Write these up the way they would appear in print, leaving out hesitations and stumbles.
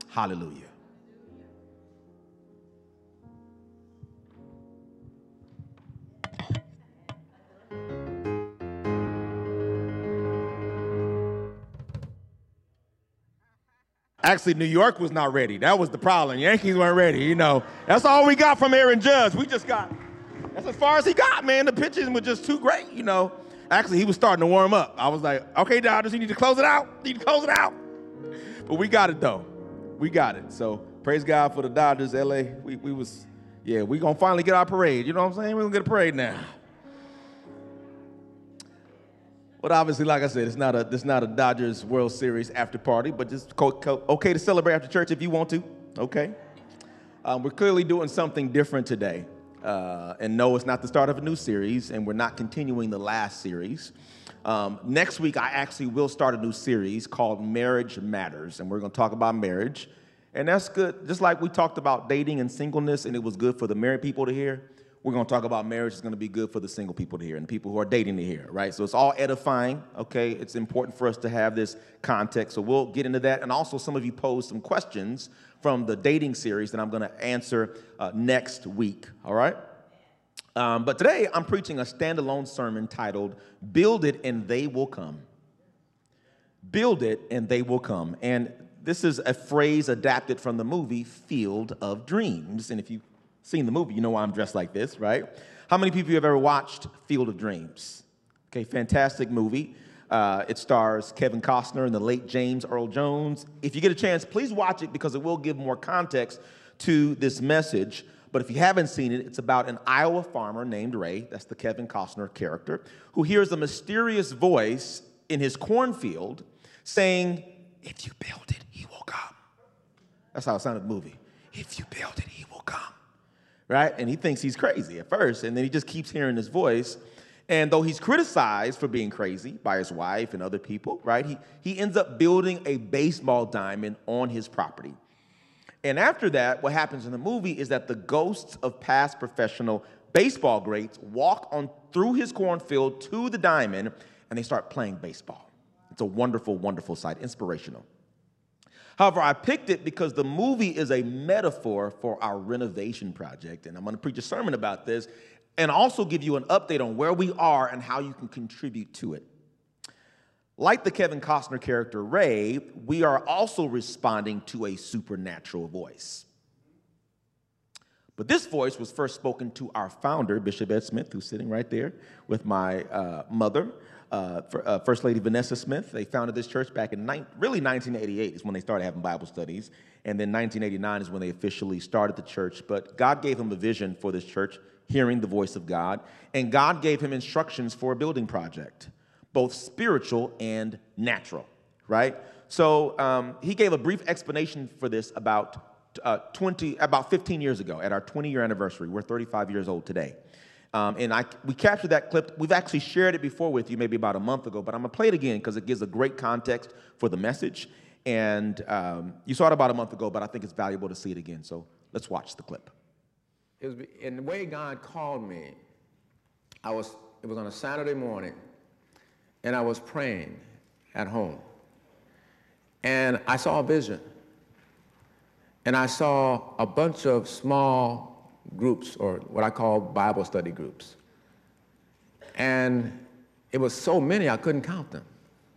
Hallelujah. Actually, New York was not ready. That was the problem. Yankees weren't ready, you know. That's all we got from Aaron Judge. That's as far as he got, man. The pitches were just too great, you know. Actually, he was starting to warm up. I was like, okay, Dodgers, you need to close it out. But we got it, though. We got it. So praise God for the Dodgers, LA. We going to finally get our parade. You know what I'm saying? We're going to get a parade now. But obviously, like I said, it's not a Dodgers World Series after party, but just okay to celebrate after church if you want to, okay? We're clearly doing something different today. And no, it's not the start of a new series, and we're not continuing the last series. Next week, I actually will start a new series called Marriage Matters, and we're going to talk about marriage. And that's good. Just like we talked about dating and singleness, and it was good for the married people to hear, we're going to talk about marriage. It's going to be good for the single people to hear and the people who are dating to hear, right? So it's all edifying, okay? It's important for us to have this context. So we'll get into that. And also, some of you posed some questions from the dating series that I'm going to answer next week, all right? But today, I'm preaching a standalone sermon titled, Build It and They Will Come. Build it and they will come. And this is a phrase adapted from the movie Field of Dreams. And if you've seen the movie, you know why I'm dressed like this, right? How many people have ever watched Field of Dreams? Okay, fantastic movie. It stars Kevin Costner and the late James Earl Jones. If you get a chance, please watch it because it will give more context to this message. But if you haven't seen it, it's about an Iowa farmer named Ray, that's the Kevin Costner character, who hears a mysterious voice in his cornfield saying, if you build it, he will come. That's how it sounded in the movie. If you build it, he will come. Right? And he thinks he's crazy at first, and then he just keeps hearing his voice. And though he's criticized for being crazy by his wife and other people, right, he ends up building a baseball diamond on his property. And after that, what happens in the movie is that the ghosts of past professional baseball greats walk on through his cornfield to the diamond, and they start playing baseball. It's a wonderful, wonderful sight, inspirational. However, I picked it because the movie is a metaphor for our renovation project, and I'm going to preach a sermon about this and also give you an update on where we are and how you can contribute to it. Like the Kevin Costner character Ray, we are also responding to a supernatural voice. But this voice was first spoken to our founder, Bishop Ed Smith, who's sitting right there with my mother, First Lady Vanessa Smith. They founded this church back in 1988 is when they started having Bible studies. And then 1989 is when they officially started the church. But God gave him a vision for this church, hearing the voice of God. And God gave him instructions for a building project, both spiritual and natural, right? So he gave a brief explanation for this about 15 years ago at our 20-year anniversary. We're 35 years old today. We captured that clip. We've actually shared it before with you maybe about a month ago, but I'm going to play it again because it gives a great context for the message. And you saw it about a month ago, but I think it's valuable to see it again. So let's watch the clip. In the way God called me, it was on a Saturday morning, and I was praying at home. And I saw a vision. And I saw a bunch of small groups, or what I call Bible study groups. And it was so many, I couldn't count them.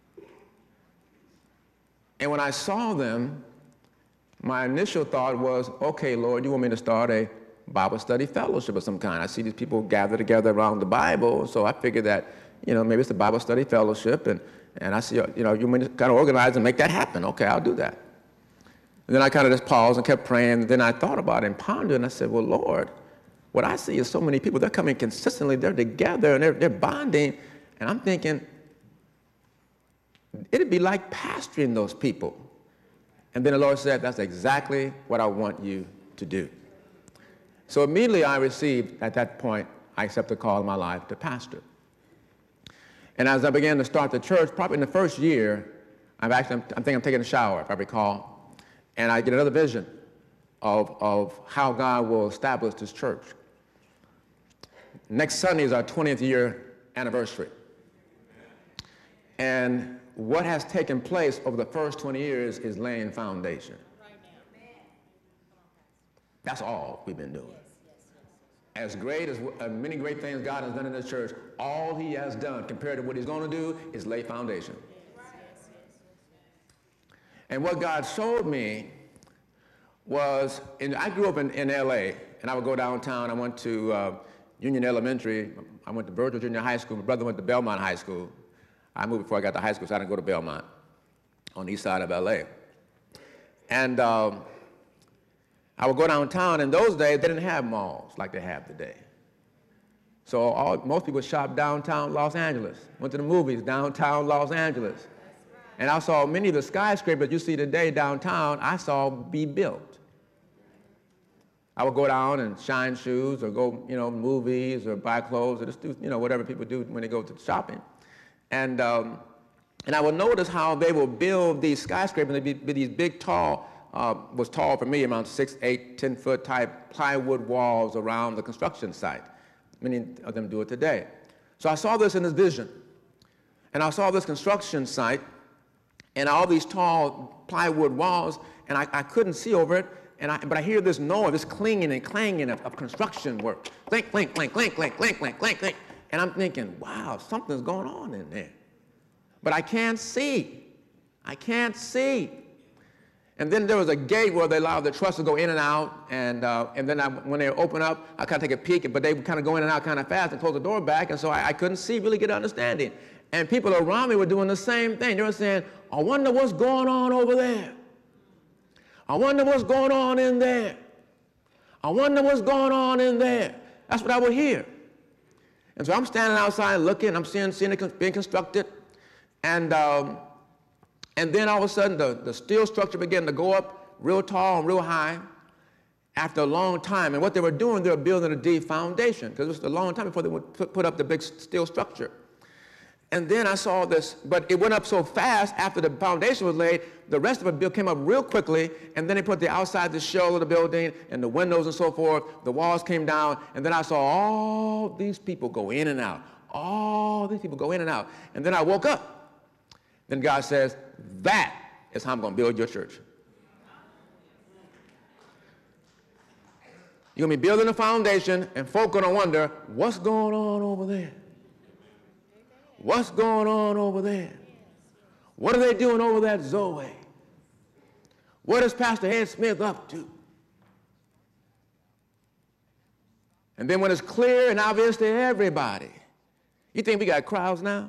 And when I saw them, my initial thought was, okay, Lord, you want me to start a Bible study fellowship of some kind. I see these people gather together around the Bible, so I figured that, maybe it's a Bible study fellowship, and I see, you want me to kind of organize and make that happen. Okay, I'll do that. And then I kind of just paused and kept praying. And then I thought about it and pondered, and I said, well, Lord, what I see is so many people. They're coming consistently. They're together, and they're bonding. And I'm thinking, it'd be like pastoring those people. And then the Lord said, that's exactly what I want you to do. So immediately I received, at that point, I accepted the call in my life to pastor. And as I began to start the church, probably in the first year, I'm thinking I'm taking a shower, if I recall. And I get another vision of how God will establish this church. Next Sunday is our 20th year anniversary. And what has taken place over the first 20 years is laying foundation. That's all we've been doing. As great as many great things God has done in the church, all he has done compared to what he's going to do is lay foundation. And what God showed me was, I grew up in L.A., and I would go downtown. I went to Union Elementary. I went to Virgil Junior High School. My brother went to Belmont High School. I moved before I got to high school, so I didn't go to Belmont on the east side of L.A. And I would go downtown. In those days, they didn't have malls like they have today. So most people shopped downtown Los Angeles, went to the movies downtown Los Angeles. And I saw many of the skyscrapers you see today downtown, I saw be built. I would go down and shine shoes or go, movies or buy clothes or just do, whatever people do when they go to shopping. And I would notice how they will build these skyscrapers. They'd be these big, tall, was tall for me, around 6, 8, 10-foot type plywood walls around the construction site. Many of them do it today. So I saw this in this vision. And I saw this construction site and all these tall plywood walls, and I couldn't see over it, but I hear this noise, this clinging and clanging of construction work. Clink, clink, clink, clink, clink, clink, clink, clink, clink. And I'm thinking, wow, something's going on in there. But I can't see. I can't see. And then there was a gate where they allowed the trucks to go in and out, and then when they open up, I kind of take a peek, but they would kind of go in and out kind of fast and close the door back, and so I couldn't see, really get an understanding. And people around me were doing the same thing. They were saying, I wonder what's going on over there. I wonder what's going on in there. I wonder what's going on in there. That's what I would hear. And so I'm standing outside looking, I'm seeing it being constructed, and then all of a sudden the steel structure began to go up real tall and real high after a long time. And what they were doing, they were building a deep foundation, because it was a long time before they would put up the big steel structure. And then I saw this, but it went up so fast after the foundation was laid, the rest of it came up real quickly, and then they put the outside, the shell of the building, and the windows and so forth, the walls came down, and then I saw all these people go in and out. All these people go in and out. And then I woke up. Then God says, that is how I'm going to build your church. You're going to be building a foundation, and folk are going to wonder, what's going on over there? What's going on over there? What are they doing over there at Zoe? What is Pastor Ed Smith up to? And then when it's clear and obvious to everybody, you think we got crowds now?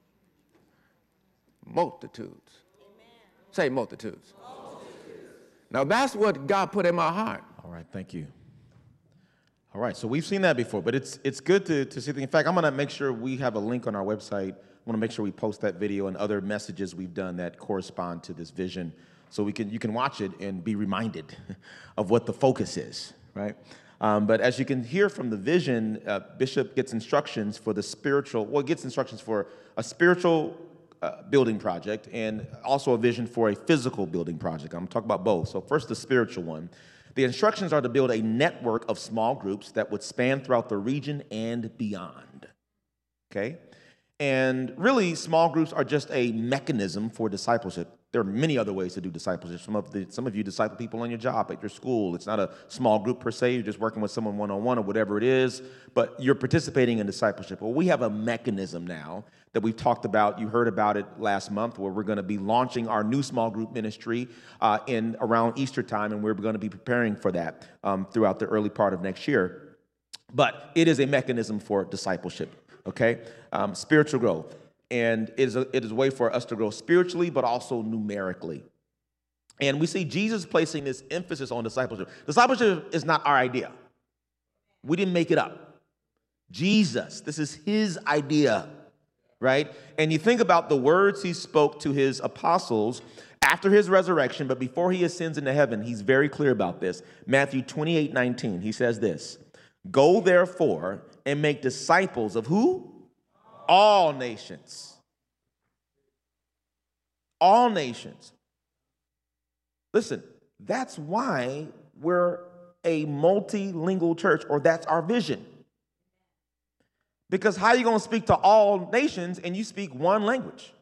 Multitudes. Amen. Say multitudes. Multitudes. Now that's what God put in my heart. All right, thank you. All right, so we've seen that before, but it's good to see. In fact, I'm going to make sure we have a link on our website. I want to make sure we post that video and other messages we've done that correspond to this vision, so you can watch it and be reminded of what the focus is, right? But as you can hear from the vision, Bishop gets instructions for gets instructions for a spiritual building project and also a vision for a physical building project. I'm going to talk about both. So first, the spiritual one. The instructions are to build a network of small groups that would span throughout the region and beyond, okay? And really, small groups are just a mechanism for discipleship. There are many other ways to do discipleship. Some of you disciple people on your job, at your school. It's not a small group per se. You're just working with someone one-on-one or whatever it is, but you're participating in discipleship. Well, we have a mechanism now that we've talked about. You heard about it last month, where we're going to be launching our new small group ministry in around Easter time, and we're going to be preparing for that throughout the early part of next year. But it is a mechanism for discipleship, okay? Spiritual growth. And it is a way for us to grow spiritually, but also numerically. And we see Jesus placing this emphasis on discipleship. Discipleship is not our idea. We didn't make it up. Jesus, this is his idea, right? And you think about the words he spoke to his apostles after his resurrection, but before he ascends into heaven, he's very clear about this. Matthew 28:19, he says this, "Go therefore and make disciples of who? All nations." All nations. Listen, that's why we're a multilingual church, or that's our vision. Because how are you going to speak to all nations and you speak one language?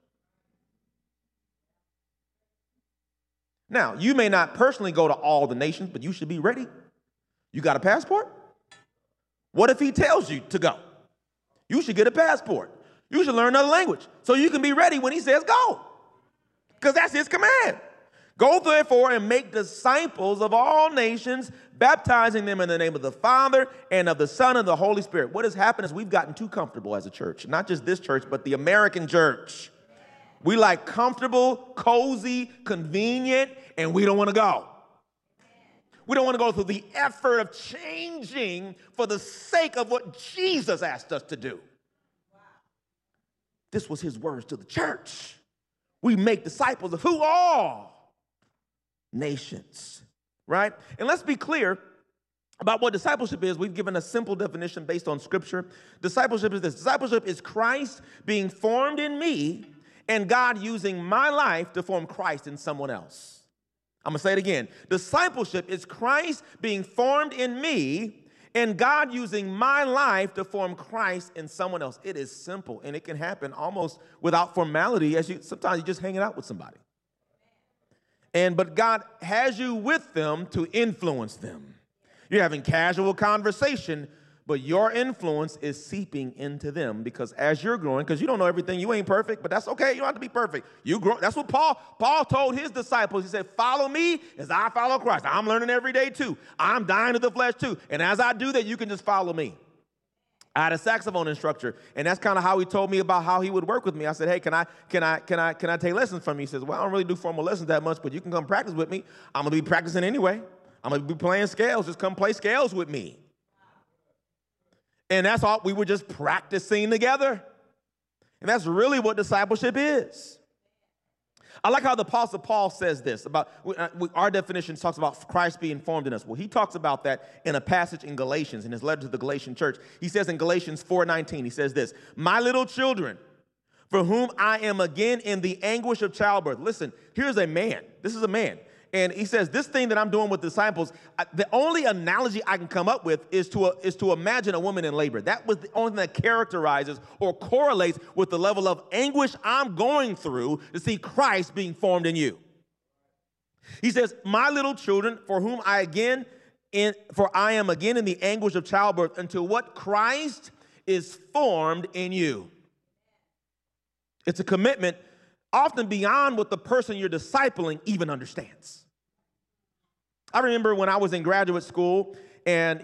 Now, you may not personally go to all the nations, but you should be ready. You got a passport? What if he tells you to go? You should get a passport. You should learn another language so you can be ready when he says go. Because that's his command. Go therefore and make disciples of all nations, baptizing them in the name of the Father and of the Son and the Holy Spirit. What has happened is we've gotten too comfortable as a church. Not just this church, but the American church. We like comfortable, cozy, convenient, and we don't want to go. We don't want to go through the effort of changing for the sake of what Jesus asked us to do. This was his words to the church. We make disciples of who? All nations, right? And let's be clear about what discipleship is. We've given a simple definition based on Scripture. Discipleship is this. Discipleship is Christ being formed in me and God using my life to form Christ in someone else. I'm going to say it again. Discipleship is Christ being formed in me and God using my life to form Christ in someone else. It is simple, and it can happen almost without formality sometimes you're just hanging out with somebody. But God has you with them to influence them. You're having casual conversation, but your influence is seeping into them because as you're growing, because you don't know everything, you ain't perfect, but that's okay. You don't have to be perfect. You grow. That's what Paul told his disciples. He said, follow me as I follow Christ. I'm learning every day too. I'm dying to the flesh too. And as I do that, you can just follow me. I had a saxophone instructor, and that's kind of how he told me about how he would work with me. I said, hey, can I take lessons from you? He says, well, I don't really do formal lessons that much, but you can come practice with me. I'm going to be practicing anyway. I'm going to be playing scales. Just come play scales with me. And that's all. We were just practicing together. And that's really what discipleship is. I like how the Apostle Paul says this about our definition talks about Christ being formed in us. Well, he talks about that in a passage in Galatians, in his letter to the Galatian church. He says in Galatians 4:19, he says this, my little children, for whom I am again in the anguish of childbirth. Listen, here's a man. This is a man. And he says, this thing that I'm doing with disciples, the only analogy I can come up with is to imagine a woman in labor. That was the only thing that characterizes or correlates with the level of anguish I'm going through to see Christ being formed in you. He says, my little children, for whom I am again in the anguish of childbirth until what Christ is formed in you. It's a commitment often beyond what the person you're discipling even understands. I remember when I was in graduate school, and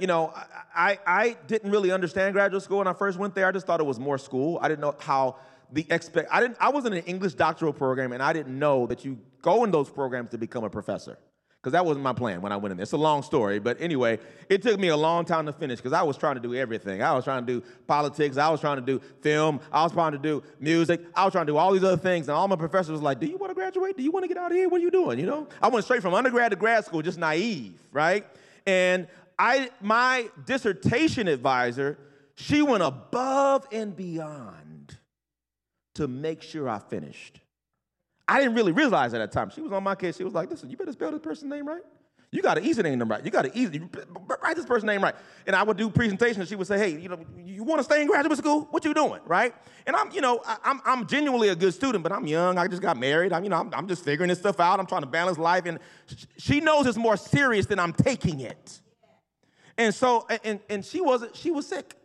I didn't really understand graduate school when I first went there. I just thought it was more school. I didn't know how I wasn't in an English doctoral program, and I didn't know that you go in those programs to become a professor. Because that wasn't my plan when I went in there. It's a long story, but anyway, it took me a long time to finish because I was trying to do everything. I was trying to do politics. I was trying to do film. I was trying to do music. I was trying to do all these other things, and all my professors was like, do you want to graduate? Do you want to get out of here? What are you doing, I went straight from undergrad to grad school, just naive, right? And my dissertation advisor, she went above and beyond to make sure I finished. I didn't really realize at that time. She was on my case. She was like, listen, you better spell this person's name right. You got to ease the name right. You got to write this person's name right. And I would do presentations, and she would say, hey, you want to stay in graduate school? What you doing, right? And I'm genuinely a good student, but I'm young. I just got married. I'm just figuring this stuff out. I'm trying to balance life. And she knows it's more serious than I'm taking it. And so, and she was sick.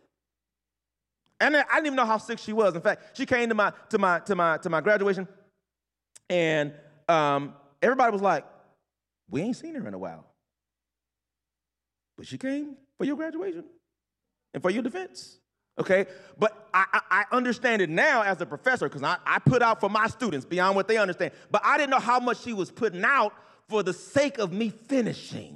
And I didn't even know how sick she was. In fact, she came to my graduation. And everybody was like, we ain't seen her in a while. But she came for your graduation and for your defense, okay? But I understand it now as a professor because I put out for my students beyond what they understand. But I didn't know how much she was putting out for the sake of me finishing.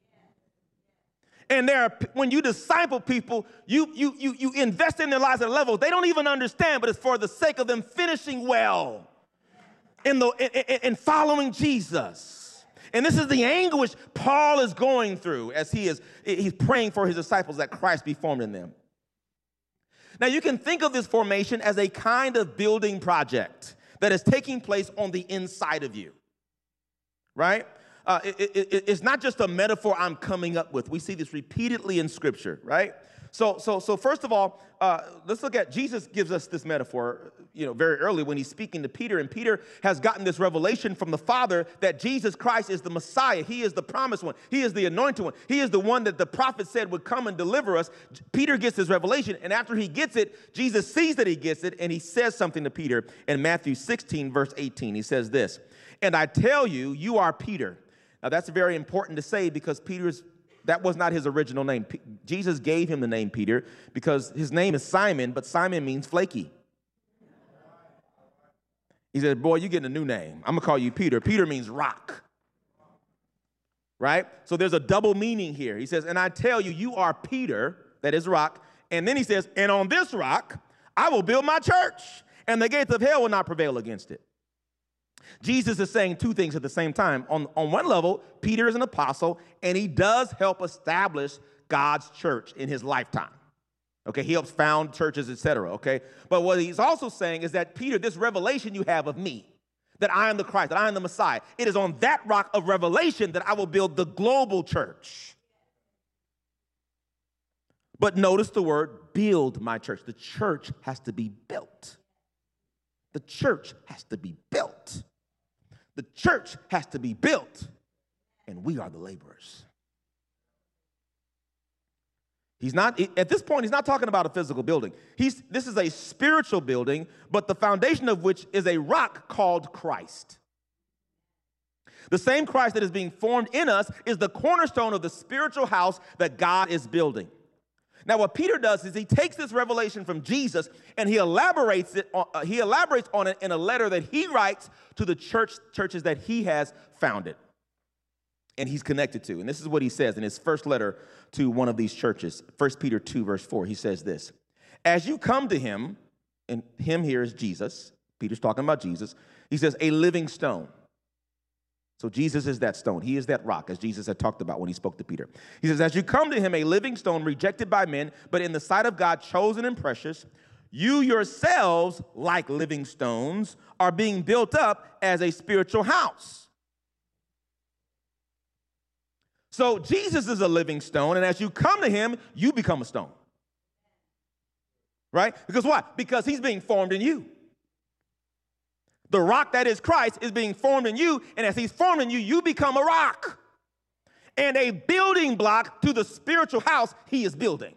And when you disciple people, you invest in their lives at a level they don't even understand, but it's for the sake of them finishing well. In following Jesus. And this is the anguish Paul is going through as he's praying for his disciples that Christ be formed in them. Now you can think of this formation as a kind of building project that is taking place on the inside of you, right? It's not just a metaphor I'm coming up with. We see this repeatedly in Scripture, right? So first of all, let's look at Jesus gives us this metaphor, very early when he's speaking to Peter, and Peter has gotten this revelation from the Father that Jesus Christ is the Messiah. He is the promised one. He is the anointed one. He is the one that the prophet said would come and deliver us. Peter gets this revelation, and after he gets it, Jesus sees that he gets it, and he says something to Peter in Matthew 16, verse 18. He says this, "And I tell you, you are Peter." Now that's very important to say because that was not his original name. Jesus gave him the name Peter because his name is Simon, but Simon means flaky. He said, boy, you're getting a new name. I'm going to call you Peter. Peter means rock. Right? So there's a double meaning here. He says, and I tell you, you are Peter, that is rock. And then he says, and on this rock, I will build my church, and the gates of hell will not prevail against it. Jesus is saying two things at the same time. On one level, Peter is an apostle, and he does help establish God's church in his lifetime. Okay, he helps found churches, etc. Okay, but what he's also saying is that, Peter, this revelation you have of me, that I am the Christ, that I am the Messiah, it is on that rock of revelation that I will build the global church. But notice the word build my church. The church has to be built. The church has to be built. The church has to be built, and we are the laborers. At this point, he's not talking about a physical building. This is a spiritual building, but the foundation of which is a rock called Christ. The same Christ that is being formed in us is the cornerstone of the spiritual house that God is building. Now, what Peter does is he takes this revelation from Jesus and he elaborates on it in a letter that he writes to the churches that he has founded and he's connected to. And this is what he says in his first letter to one of these churches, 1 Peter 2, verse 4. He says this, as you come to him, and him here is Jesus. Peter's talking about Jesus. He says, a living stone. So Jesus is that stone. He is that rock, as Jesus had talked about when he spoke to Peter. He says, as you come to him, a living stone rejected by men, but in the sight of God, chosen and precious, you yourselves, like living stones, are being built up as a spiritual house. So Jesus is a living stone, and as you come to him, you become a stone. Right? Because why? Because he's being formed in you. The rock that is Christ is being formed in you, and as he's formed in you, you become a rock and a building block to the spiritual house he is building.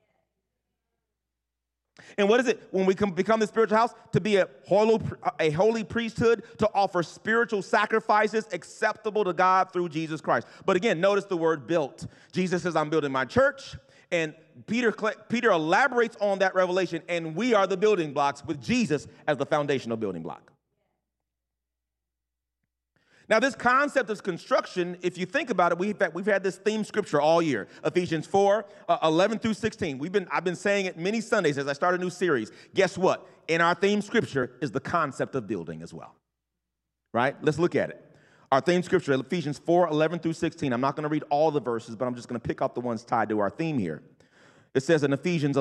And what is it when we become the spiritual house? To be a holy priesthood, to offer spiritual sacrifices acceptable to God through Jesus Christ. But again, notice the word built. Jesus says, I'm building my church, and Peter elaborates on that revelation, and we are the building blocks with Jesus as the foundational building block. Now, this concept of construction, if you think about it, we've had this theme scripture all year, Ephesians 4, 11 through 16. I've been saying it many Sundays as I start a new series. Guess what? In our theme scripture is the concept of building as well. Right? Let's look at it. Our theme scripture, Ephesians 4, 11 through 16. I'm not going to read all the verses, but I'm just going to pick out the ones tied to our theme here. It says in Ephesians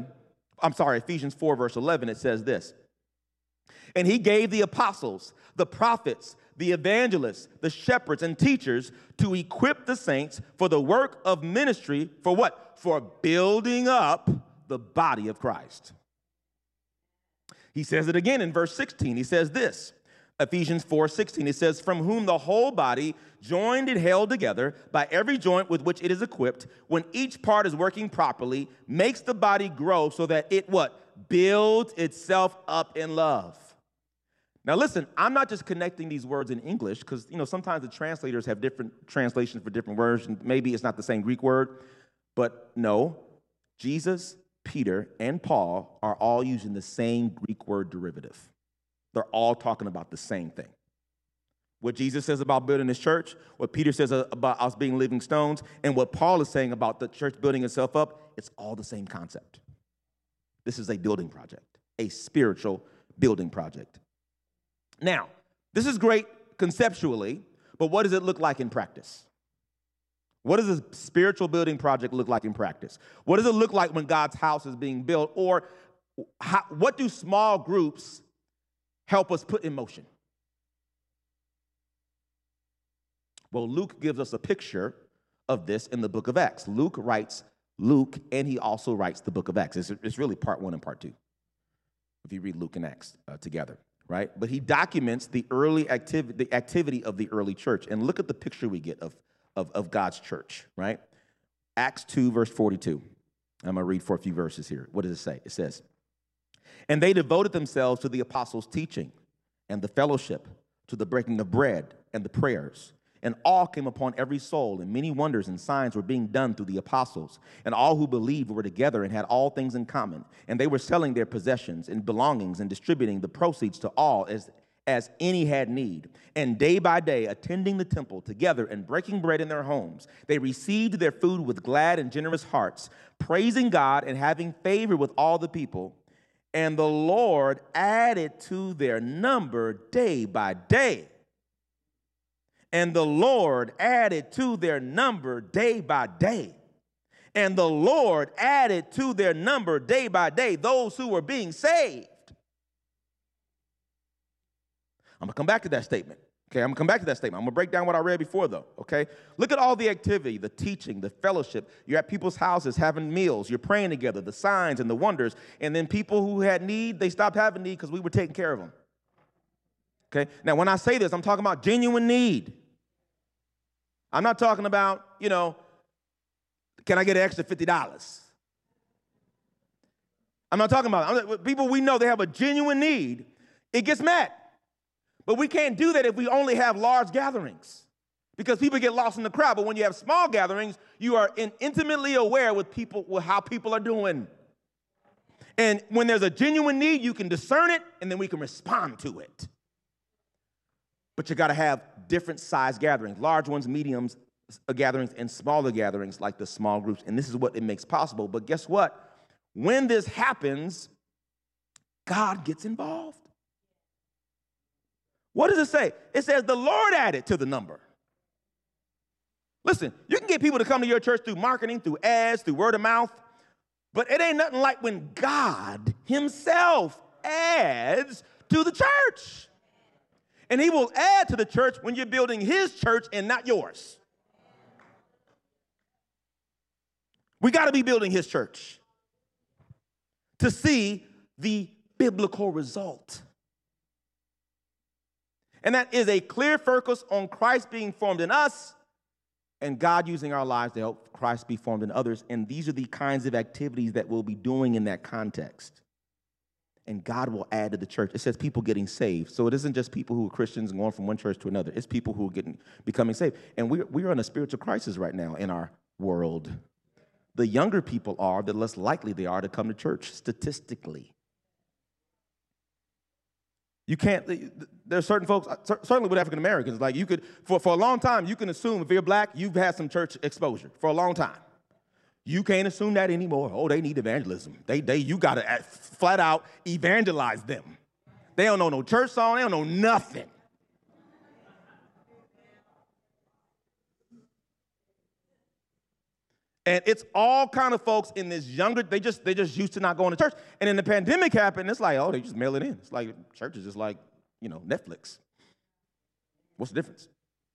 4, verse 11, it says this. And he gave the apostles, the prophets, the evangelists, the shepherds, and teachers to equip the saints for the work of ministry, for what? For building up the body of Christ. He says it again in verse 16. He says this, Ephesians 4:16. It says, from whom the whole body, joined and held together by every joint with which it is equipped, when each part is working properly, makes the body grow so that it, what? Builds itself up in love. Now listen, I'm not just connecting these words in English because, sometimes the translators have different translations for different words, and maybe it's not the same Greek word, but no, Jesus, Peter, and Paul are all using the same Greek word derivative. They're all talking about the same thing. What Jesus says about building his church, what Peter says about us being living stones, and what Paul is saying about the church building itself up, it's all the same concept. This is a building project, a spiritual building project. Now, this is great conceptually, but what does it look like in practice? What does a spiritual building project look like in practice? What does it look like when God's house is being built? Or what do small groups help us put in motion? Well, Luke gives us a picture of this in the book of Acts. Luke writes Luke, and he also writes the book of Acts. It's really part 1 and part 2, if you read Luke and Acts together, right? But he documents the activity of the early church. And look at the picture we get of God's church, right? Acts 2, verse 42. I'm going to read for a few verses here. What does it say? It says, "And they devoted themselves to the apostles' teaching and the fellowship, to the breaking of bread and the prayers. And awe came upon every soul, and many wonders and signs were being done through the apostles. And all who believed were together and had all things in common. And they were selling their possessions and belongings and distributing the proceeds to all as any had need. And day by day, attending the temple together and breaking bread in their homes, they received their food with glad and generous hearts, praising God and having favor with all the people. And the Lord added to their number day by day." And the Lord added to their number day by day. And the Lord added to their number day by day those who were being saved. I'm going to come back to that statement. Okay, I'm going to come back to that statement. I'm going to break down what I read before, though, okay? Look at all the activity, the teaching, the fellowship. You're at people's houses having meals. You're praying together, the signs and the wonders. And then people who had need, they stopped having need because we were taking care of them. Okay? Now, when I say this, I'm talking about genuine need. I'm not talking about, can I get an extra $50? I'm not talking about people we know they have a genuine need. It gets met. But we can't do that if we only have large gatherings because people get lost in the crowd. But when you have small gatherings, you are intimately aware with how people are doing. And when there's a genuine need, you can discern it, and then we can respond to it. But you got to have different size gatherings, large ones, mediums gatherings, and smaller gatherings like the small groups. And this is what it makes possible. But guess what? When this happens, God gets involved. What does it say? It says the Lord added to the number. Listen, you can get people to come to your church through marketing, through ads, through word of mouth, but it ain't nothing like when God himself adds to the church. And he will add to the church when you're building his church and not yours. We got to be building his church to see the biblical result. And that is a clear focus on Christ being formed in us and God using our lives to help Christ be formed in others. And these are the kinds of activities that we'll be doing in that context. And God will add to the church. It says people getting saved. So it isn't just people who are Christians going from one church to another. It's people who are becoming saved. And we're in a spiritual crisis right now in our world. The younger people are, the less likely they are to come to church statistically. You can't, there are certain folks, certainly with African Americans, like you could, for a long time, you can assume if you're black, you've had some church exposure for a long time. You can't assume that anymore. Oh, they need evangelism. You got to flat out evangelize them. They don't know no church song. They don't know nothing. And it's all kind of folks in this younger, they just used to not going to church. And then the pandemic happened, it's like, oh, they just mail it in. It's like church is just like, Netflix. What's the difference?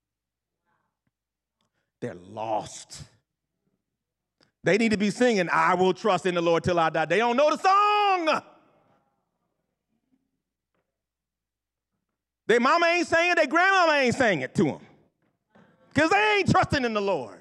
They're lost. They need to be singing, I will trust in the Lord till I die. They don't know the song. Their mama ain't saying it, their grandmama ain't saying it to them. Because they ain't trusting in the Lord.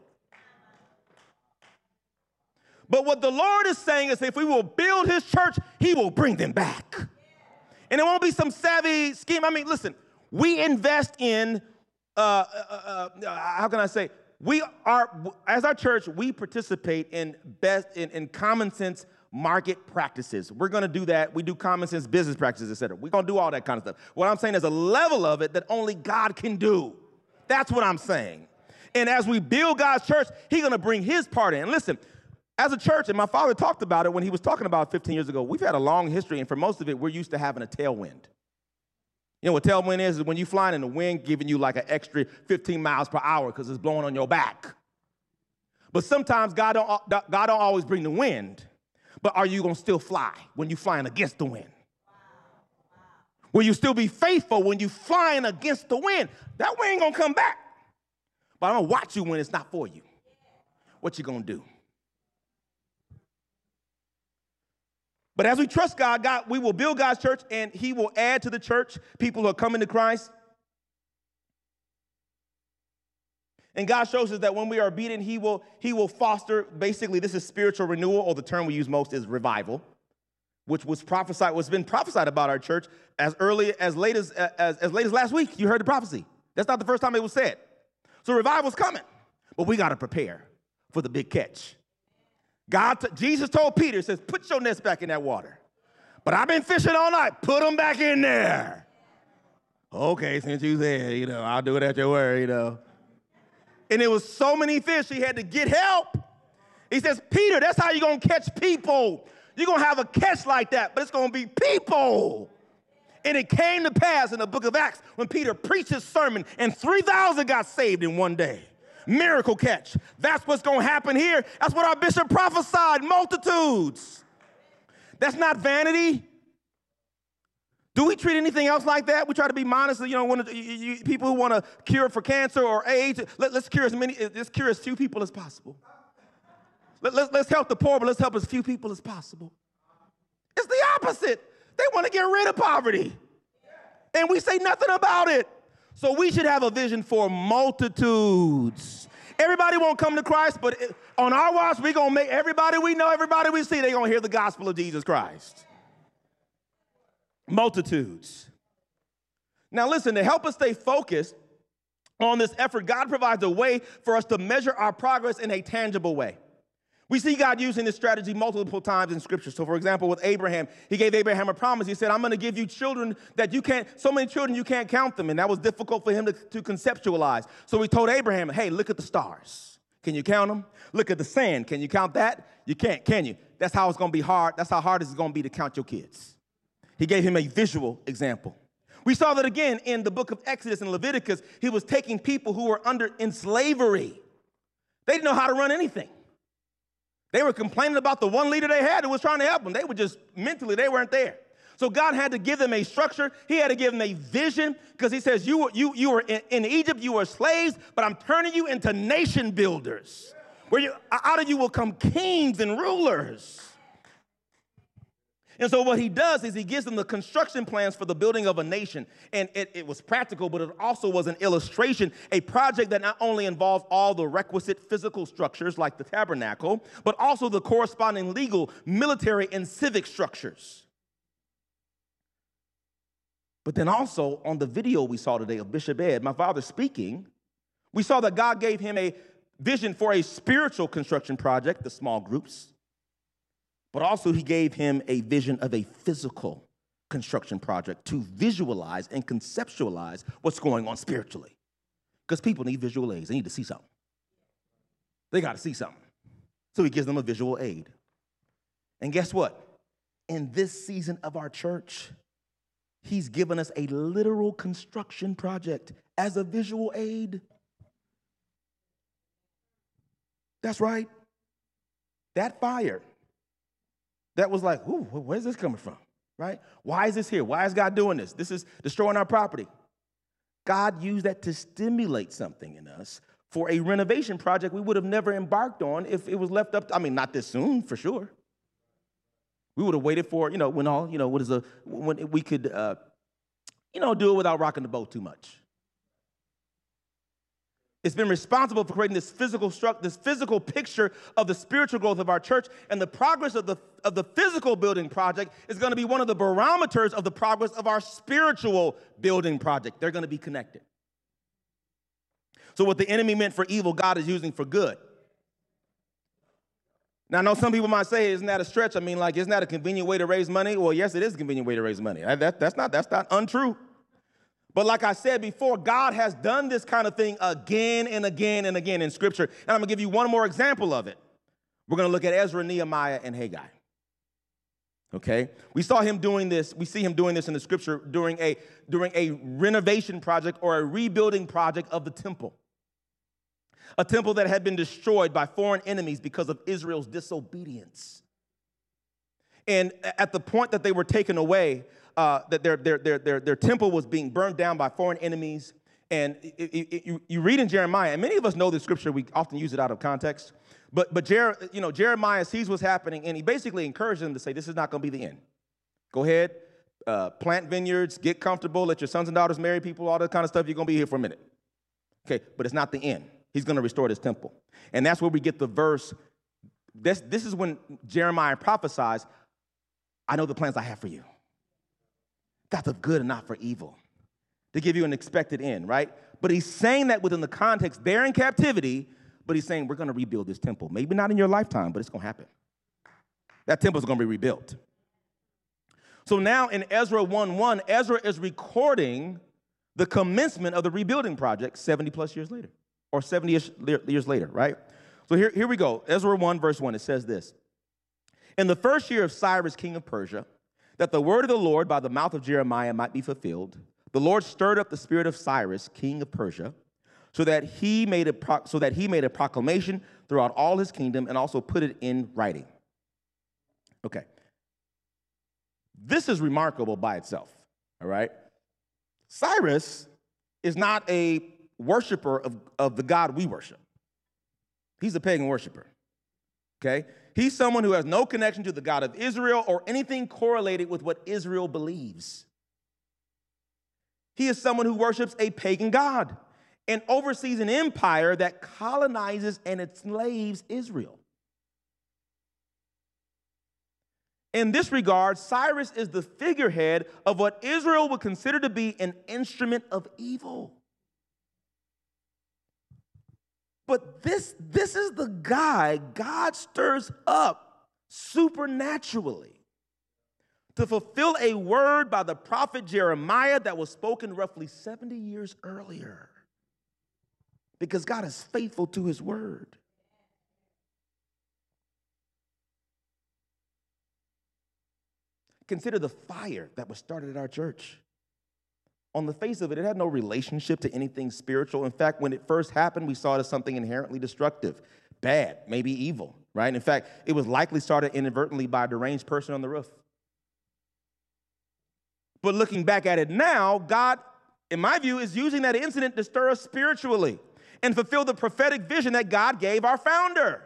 But what the Lord is saying is if we will build his church, he will bring them back. And it won't be some savvy scheme. I mean, listen, we invest in, how can I say, as our church, we participate in common sense market practices. We're going to do that. We do common sense business practices, et cetera. We're going to do all that kind of stuff. What I'm saying is a level of it that only God can do. That's what I'm saying. And as we build God's church, he's going to bring his part in. Listen, as a church, and my father talked about it when he was talking about 15 years ago, we've had a long history, and for most of it, we're used to having a tailwind. You know what tailwind is when you're flying in the wind, giving you like an extra 15 miles per hour because it's blowing on your back. But sometimes God don't always bring the wind. But are you going to still fly when you're flying against the wind? Will you still be faithful when you're flying against the wind? That wind ain't going to come back. But I'm going to watch you when it's not for you. What you going to do? But as we trust God, we will build God's church, and he will add to the church people who are coming to Christ. And God shows us that when we are obedient, he will foster, basically, this is spiritual renewal, or the term we use most is revival, which was prophesied, what's been prophesied about our church as late as last week. You heard the prophecy. That's not the first time it was said. So revival's coming, but we got to prepare for the big catch. Jesus told Peter, says, put your nets back in that water. But I've been fishing all night. Put them back in there. Okay, since you said, I'll do it at your word, And it was so many fish, he had to get help. He says, Peter, that's how you're going to catch people. You're going to have a catch like that, but it's going to be people. And it came to pass in the book of Acts when Peter preached his sermon and 3,000 got saved in one day. Miracle catch. That's what's going to happen here. That's what our bishop prophesied, multitudes. That's not vanity. Do we treat anything else like that? We try to be modest, people who want to cure for cancer or AIDS. Let's cure as few people as possible. Let's help the poor, but let's help as few people as possible. It's the opposite. They want to get rid of poverty. And we say nothing about it. So we should have a vision for multitudes. Everybody won't come to Christ, but on our watch, we're going to make everybody we know, everybody we see, they're going to hear the gospel of Jesus Christ. Multitudes. Now listen, to help us stay focused on this effort, God provides a way for us to measure our progress in a tangible way. We see God using this strategy multiple times in Scripture. So, for example, with Abraham, he gave Abraham a promise. He said, I'm going to give you children that you can't, so many children you can't count them. And that was difficult for him to conceptualize. So he told Abraham, hey, look at the stars. Can you count them? Look at the sand. Can you count that? You can't, can you? That's how it's going to be hard. That's how hard it's going to be to count your kids. He gave him a visual example. We saw that again in the book of Exodus and Leviticus. He was taking people who were in slavery. They didn't know how to run anything. They were complaining about the one leader they had who was trying to help them. They were just mentally, they weren't there. So God had to give them a structure. He had to give them a vision because he says, you were in Egypt, you were slaves, but I'm turning you into nation builders. Where out of you will come kings and rulers. And so what he does is he gives them the construction plans for the building of a nation. And it was practical, but it also was an illustration, a project that not only involved all the requisite physical structures like the tabernacle, but also the corresponding legal, military, and civic structures. But then also on the video we saw today of Bishop Ed, my father speaking, we saw that God gave him a vision for a spiritual construction project, the small groups. But also he gave him a vision of a physical construction project to visualize and conceptualize what's going on spiritually. Because people need visual aids. They need to see something. They got to see something. So he gives them a visual aid. And guess what? In this season of our church, he's given us a literal construction project as a visual aid. That's right. That fire. That was like, ooh, where's this coming from, right? Why is this here? Why is God doing this? This is destroying our property. God used that to stimulate something in us for a renovation project we would have never embarked on if it was left up to, not this soon, for sure. We would have waited for, when we could, do it without rocking the boat too much. It's been responsible for creating this physical picture of the spiritual growth of our church, and the progress of the physical building project is going to be one of the barometers of the progress of our spiritual building project. They're going to be connected. So what the enemy meant for evil, God is using for good. Now, I know some people might say, isn't that a stretch? Isn't that a convenient way to raise money? Well, yes, it is a convenient way to raise money. That's not untrue. But like I said before, God has done this kind of thing again and again and again in Scripture. And I'm going to give you one more example of it. We're going to look at Ezra, Nehemiah, and Haggai. Okay? We see him doing this in the Scripture during a renovation project or a rebuilding project of the temple. A temple that had been destroyed by foreign enemies because of Israel's disobedience. And at the point that they were taken away, that their temple was being burned down by foreign enemies. And you read in Jeremiah, and many of us know this scripture, we often use it out of context, But Jeremiah sees what's happening, and he basically encourages them to say, this is not going to be the end. Go ahead, plant vineyards, get comfortable, let your sons and daughters marry people, all that kind of stuff. You're going to be here for a minute. Okay, but it's not the end. He's going to restore this temple. And that's where we get the verse. This is when Jeremiah prophesies, I know the plans I have for you. Thoughts of good and not for evil, to give you an expected end, right? But he's saying that within the context, they're in captivity, but he's saying we're going to rebuild this temple. Maybe not in your lifetime, but it's going to happen. That temple is going to be rebuilt. So now in Ezra 1:1, Ezra is recording the commencement of the rebuilding project 70 plus years later, or 70-ish years later, right? So here we go. Ezra 1, verse 1, it says this. In the first year of Cyrus, king of Persia, that the word of the Lord by the mouth of Jeremiah might be fulfilled, the Lord stirred up the spirit of Cyrus, king of Persia, so that he made a proclamation throughout all his kingdom and also put it in writing. Okay. This is remarkable by itself, all right? Cyrus is not a worshiper of the God we worship. He's a pagan worshiper, okay? He's someone who has no connection to the God of Israel or anything correlated with what Israel believes. He is someone who worships a pagan god and oversees an empire that colonizes and enslaves Israel. In this regard, Cyrus is the figurehead of what Israel would consider to be an instrument of evil. But this is the guy God stirs up supernaturally to fulfill a word by the prophet Jeremiah that was spoken roughly 70 years earlier. Because God is faithful to his word. Consider the fire that was started at our church. On the face of it, it had no relationship to anything spiritual. In fact, when it first happened, we saw it as something inherently destructive, bad, maybe evil, right? In fact, it was likely started inadvertently by a deranged person on the roof. But looking back at it now, God, in my view, is using that incident to stir us spiritually and fulfill the prophetic vision that God gave our founder.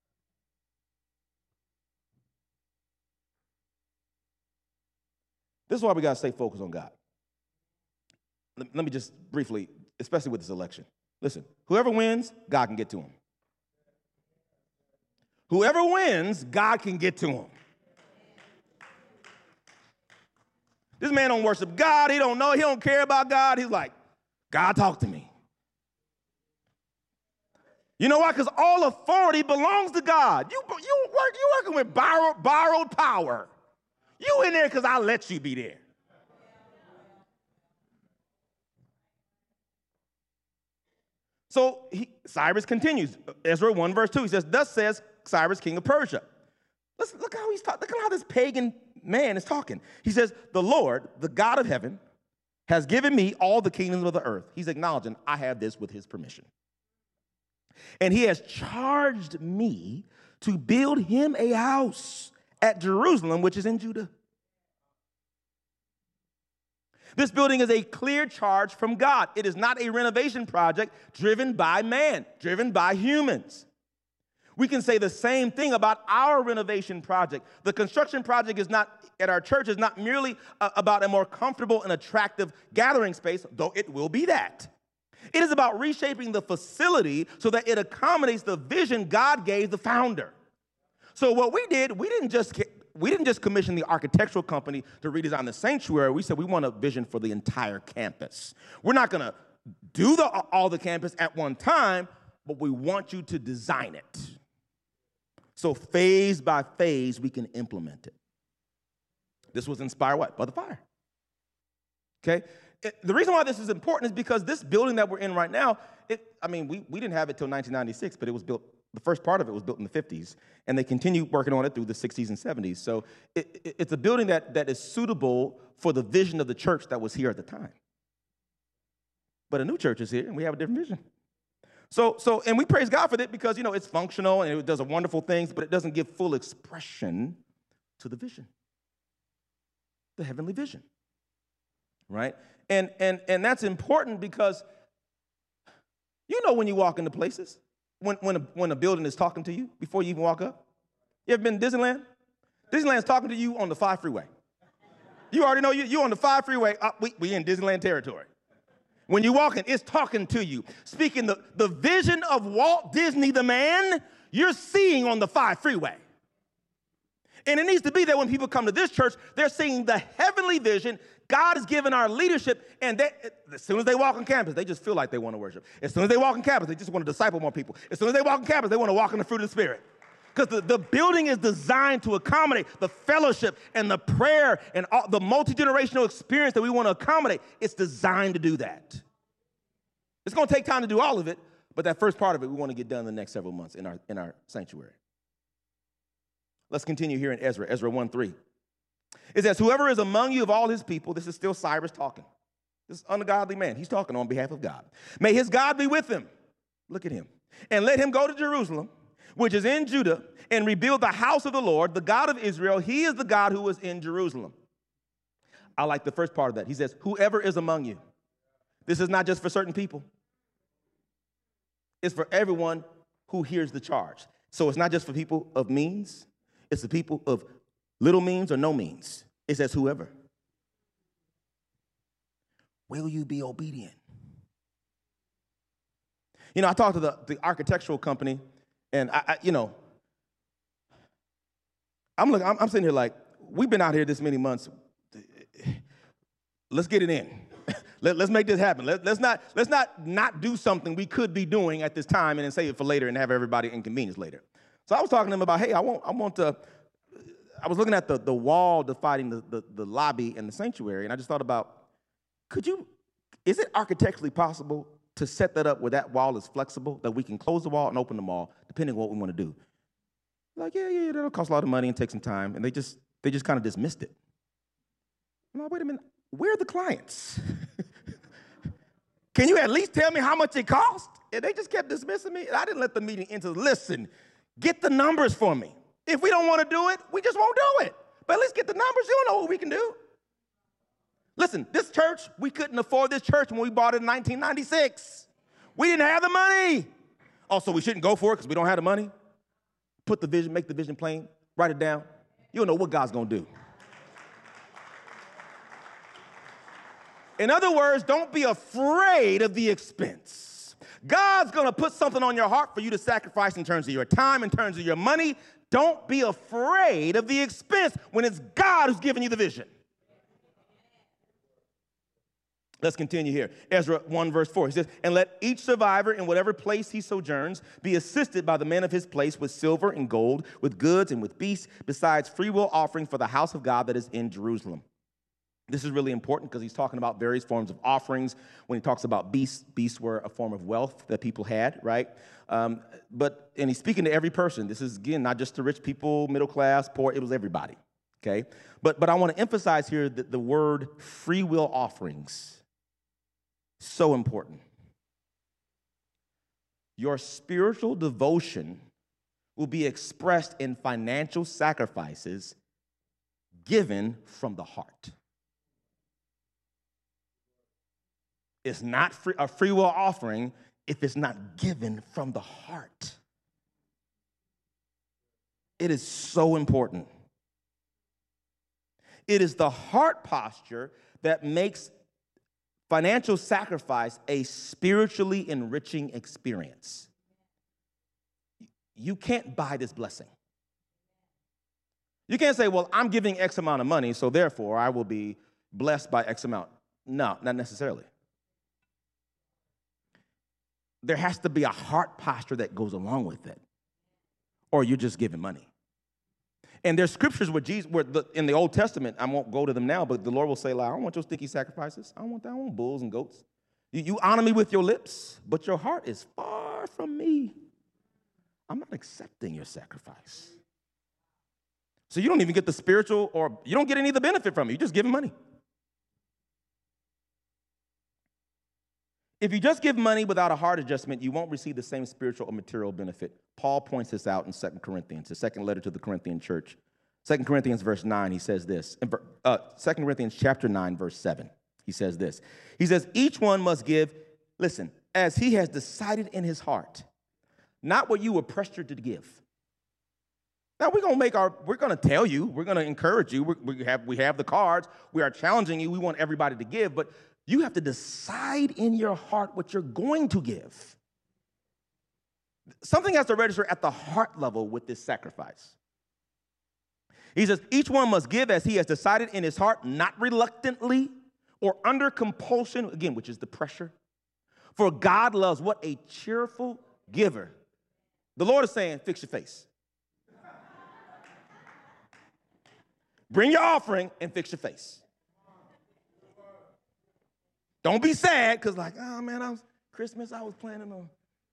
This is why we got to stay focused on God. Let me just briefly, especially with this election. Listen, whoever wins, God can get to him. Whoever wins, God can get to him. This man don't worship God. He don't know. He don't care about God. He's like, God, talk to me. You know why? Because all authority belongs to God. You're working with borrowed power. You in there because I let you be there. So Cyrus continues. Ezra 1 verse 2, he says, thus says Cyrus, king of Persia. Look how he's talking. Look at how this pagan man is talking. He says, the Lord, the God of heaven, has given me all the kingdoms of the earth. He's acknowledging I have this with his permission. And he has charged me to build him a house at Jerusalem, which is in Judah. This building is a clear charge from God. It is not a renovation project driven by man, driven by humans. We can say the same thing about our renovation project. The construction project is not, at our church, is not merely about a more comfortable and attractive gathering space, though it will be that. It is about reshaping the facility so that it accommodates the vision God gave the founder. So what we did, we didn't just commission the architectural company to redesign the sanctuary. We said we want a vision for the entire campus. We're not going to do all the campus at one time, but we want you to design it. So phase by phase, we can implement it. This was inspired what? By the fire. Okay? The reason why this is important is because this building that we're in right now, we didn't have it till 1996, but it was built, the first part of it was built in the 50s, and they continued working on it through the 60s and 70s. So it's a building that is suitable for the vision of the church that was here at the time. But a new church is here, and we have a different vision. And we praise God for that because, it's functional, and it does wonderful things, but it doesn't give full expression to the vision, the heavenly vision, right? And that's important because, when you walk into places, when a building is talking to you before you even walk up? You ever been to Disneyland? Disneyland's talking to you on the 5 freeway. You already know you're on the 5 freeway. We in Disneyland territory. When you walk in, it's talking to you. Speaking the vision of Walt Disney, the man, you're seeing on the 5 freeway. And it needs to be that when people come to this church, they're seeing the heavenly vision God has given our leadership, and as soon as they walk on campus, they just feel like they want to worship. As soon as they walk on campus, they just want to disciple more people. As soon as they walk on campus, they want to walk in the fruit of the Spirit. Because the building is designed to accommodate the fellowship and the prayer and all, the multi-generational experience that we want to accommodate. It's designed to do that. It's going to take time to do all of it, but that first part of it we want to get done in the next several months in our sanctuary. Let's continue here in Ezra 1:3. It says, whoever is among you of all his people, this is still Cyrus talking. This ungodly man, he's talking on behalf of God. May his God be with him. Look at him. And let him go to Jerusalem, which is in Judah, and rebuild the house of the Lord, the God of Israel. He is the God who was in Jerusalem. I like the first part of that. He says, whoever is among you. This is not just for certain people. It's for everyone who hears the charge. So it's not just for people of means. It's the people of little means or no means. It says whoever. Will you be obedient? You know, I talked to the architectural company, and I'm sitting here like, we've been out here this many months. Let's get it in. Let's make this happen. Let's not do something we could be doing at this time and then save it for later and have everybody inconvenienced later. So I was talking to him about, hey, I was looking at the wall dividing the lobby and the sanctuary, and I just thought about, is it architecturally possible to set that up where that wall is flexible, that we can close the wall and open the wall, depending on what we want to do? Like, yeah, that'll cost a lot of money and take some time, and they just kind of dismissed it. I'm like, wait a minute, where are the clients? Can you at least tell me how much it cost? And they just kept dismissing me, and I didn't let the meeting into, listen, get the numbers for me. If we don't want to do it, we just won't do it. But at least get the numbers. You don't know what we can do. Listen, this church, we couldn't afford this church when we bought it in 1996. We didn't have the money. Also, we shouldn't go for it because we don't have the money. Put the vision, make the vision plain, write it down. You don't know what God's going to do. In other words, don't be afraid of the expense. God's going to put something on your heart for you to sacrifice in terms of your time, in terms of your money. Don't be afraid of the expense when it's God who's giving you the vision. Let's continue here. Ezra 1:4. He says, and let each survivor in whatever place he sojourns be assisted by the men of his place with silver and gold, with goods and with beasts, besides freewill offering for the house of God that is in Jerusalem. This is really important because he's talking about various forms of offerings. When he talks about beasts were a form of wealth that people had, right? And he's speaking to every person. This is, again, not just to rich people, middle class, poor. It was everybody, okay? But I want to emphasize here that the word free will offerings, so important. Your spiritual devotion will be expressed in financial sacrifices given from the heart. It's not a free will offering if it's not given from the heart. It is so important. It is the heart posture that makes financial sacrifice a spiritually enriching experience. You can't buy this blessing. You can't say, well, I'm giving X amount of money, so therefore I will be blessed by X amount. No, not necessarily. There has to be a heart posture that goes along with it, or you're just giving money. And there's scriptures where Jesus, in the Old Testament, I won't go to them now, but the Lord will say, like, I don't want your sticky sacrifices. I don't want that. I want bulls and goats. You honor me with your lips, but your heart is far from me. I'm not accepting your sacrifice. So you don't even get the spiritual, or you don't get any of the benefit from it. You just give money. If you just give money without a heart adjustment, you won't receive the same spiritual or material benefit. Paul points this out in 2 Corinthians, the second letter to the Corinthian church. 2 Corinthians verse 9, he says this. In 2 Corinthians chapter 9, verse 7, he says this. He says, each one must give, listen, as he has decided in his heart, not what you were pressured to give. Now, we're going to tell you, we're going to encourage you. We have the cards. We are challenging you. We want everybody to give, but you have to decide in your heart what you're going to give. Something has to register at the heart level with this sacrifice. He says, each one must give as he has decided in his heart, not reluctantly or under compulsion, again, which is the pressure. For God loves what? A cheerful giver. The Lord is saying, fix your face. Bring your offering and fix your face. Don't be sad because like, oh man, Christmas, I was planning on,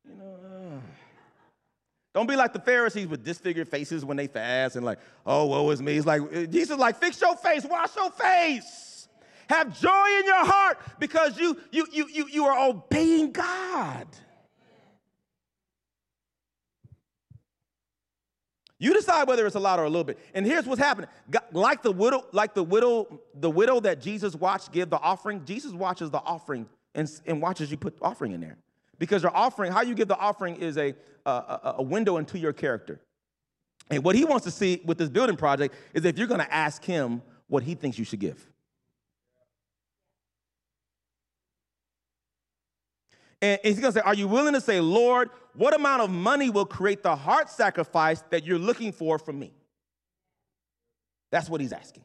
Don't be like the Pharisees with disfigured faces when they fast and like, oh, woe is me. It's like, Jesus like, fix your face, wash your face. Have joy in your heart because you are obeying God. You decide whether it's a lot or a little bit. And here's what's happening. Like the widow that Jesus watched give the offering, Jesus watches the offering and watches you put the offering in there. Because your offering, how you give the offering is a window into your character. And what he wants to see with this building project is if you're going to ask him what he thinks you should give. And he's going to say, are you willing to say, Lord, what amount of money will create the heart sacrifice that you're looking for from me? That's what he's asking.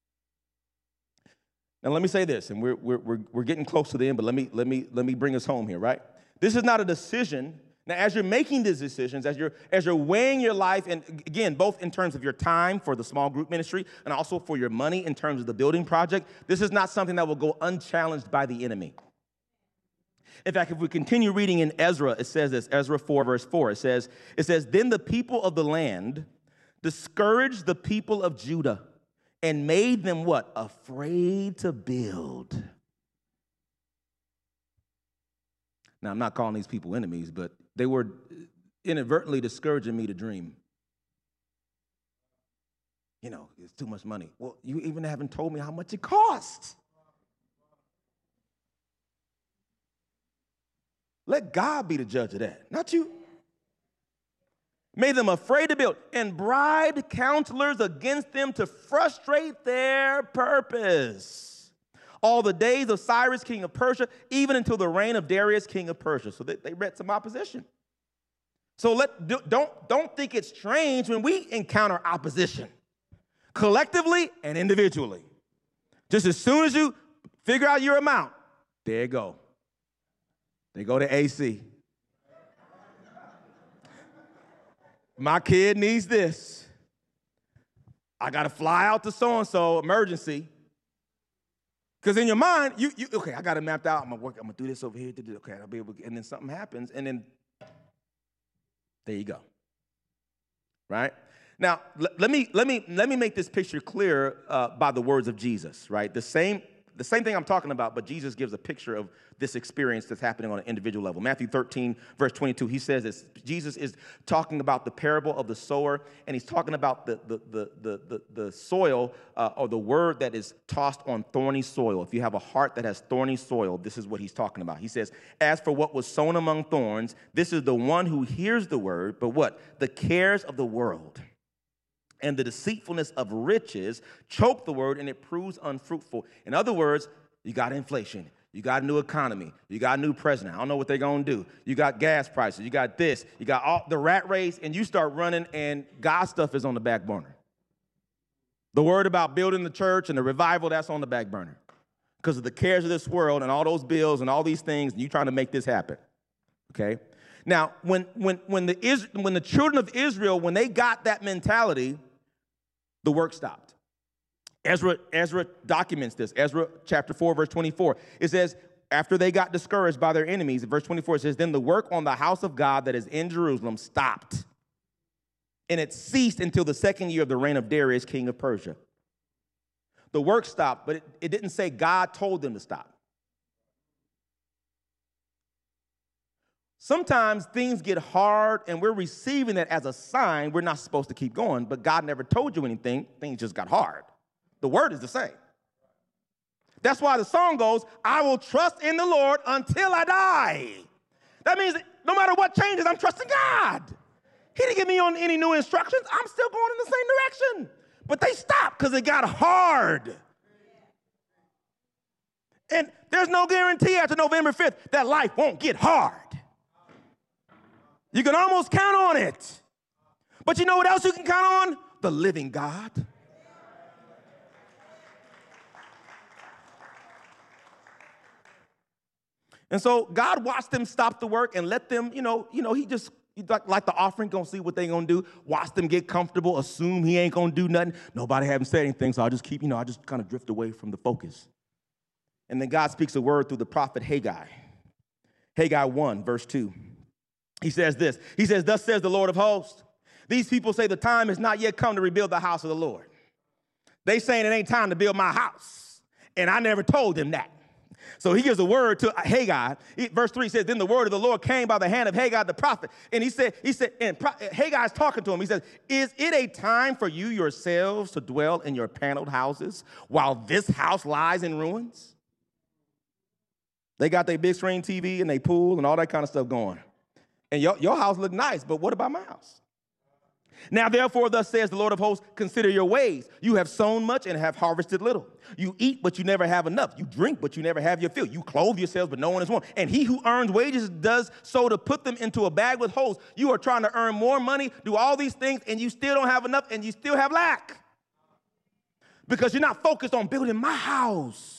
Now, let me say this, and we're getting close to the end, but let me bring us home here, right? This is not a decision. Now, as you're making these decisions, as you're weighing your life, and again, both in terms of your time for the small group ministry and also for your money in terms of the building project, this is not something that will go unchallenged by the enemy. In fact, if we continue reading in Ezra, it says this, Ezra 4, verse 4, it says, then the people of the land discouraged the people of Judah and made them what? Afraid to build. Now, I'm not calling these people enemies, but they were inadvertently discouraging me to dream. It's too much money. Well, you even haven't told me how much it costs. Let God be the judge of that, not you. Made them afraid to build and bribed counselors against them to frustrate their purpose. All the days of Cyrus, king of Persia, even until the reign of Darius, king of Persia. So they read some opposition. So don't think it's strange when we encounter opposition, collectively and individually. Just as soon as you figure out your amount, there you go. They go to AC. My kid needs this. I got to fly out to so-and-so, emergency. Because in your mind, okay, I got it mapped out. I'm going to do this over here. Okay, I'll be able to, and then something happens, and then there you go. Right? Now, let me make this picture clear by the words of Jesus, right? The same thing I'm talking about, but Jesus gives a picture of this experience that's happening on an individual level. Matthew 13, verse 22, he says this. Jesus is talking about the parable of the sower, and he's talking about the soil or the word that is tossed on thorny soil. If you have a heart that has thorny soil, this is what he's talking about. He says, as for what was sown among thorns, this is the one who hears the word, but what? The cares of the world and the deceitfulness of riches choke the word, and it proves unfruitful. In other words, you got inflation. You got a new economy. You got a new president. I don't know what they're going to do. You got gas prices. You got this. You got all the rat race, and you start running, and God's stuff is on the back burner. The word about building the church and the revival, that's on the back burner because of the cares of this world and all those bills and all these things, and you trying to make this happen, okay? Now, when the children of Israel, when they got that mentality, the work stopped. Ezra documents this. Ezra chapter 4, verse 24. It says, after they got discouraged by their enemies, verse 24 says, then the work on the house of God that is in Jerusalem stopped. And it ceased until the second year of the reign of Darius, king of Persia. The work stopped, but it didn't say God told them to stop. Sometimes things get hard and we're receiving it as a sign we're not supposed to keep going, but God never told you anything. Things just got hard. The word is the same. That's why the song goes, I will trust in the Lord until I die. That means no matter what changes, I'm trusting God. He didn't give me on any new instructions. I'm still going in the same direction. But they stopped because it got hard. And there's no guarantee after November 5th that life won't get hard. You can almost count on it. But you know what else you can count on? The living God. And so God watched them stop the work and let them, he just, like the offering, gonna see what they gonna do. Watch them get comfortable, assume he ain't gonna do nothing. Nobody haven't said anything, so I'll just keep, I just kind of drift away from the focus. And then God speaks a word through the prophet Haggai. Haggai 1, verse 2. He says this. He says, thus says the Lord of hosts. These people say the time has not yet come to rebuild the house of the Lord. They saying it ain't time to build my house. And I never told them that. So he gives a word to Haggai. Verse 3 says, then the word of the Lord came by the hand of Haggai the prophet. And he said, and Haggai's talking to him. He says, is it a time for you yourselves to dwell in your paneled houses while this house lies in ruins? They got their big screen TV and they pool and all that kind of stuff going. And your house look nice, but what about my house? Now, therefore, thus says the Lord of hosts, consider your ways. You have sown much and have harvested little. You eat, but you never have enough. You drink, but you never have your fill. You clothe yourselves, but no one is warm. And he who earns wages does so to put them into a bag with holes. You are trying to earn more money, do all these things, and you still don't have enough, and you still have lack. Because you're not focused on building my house.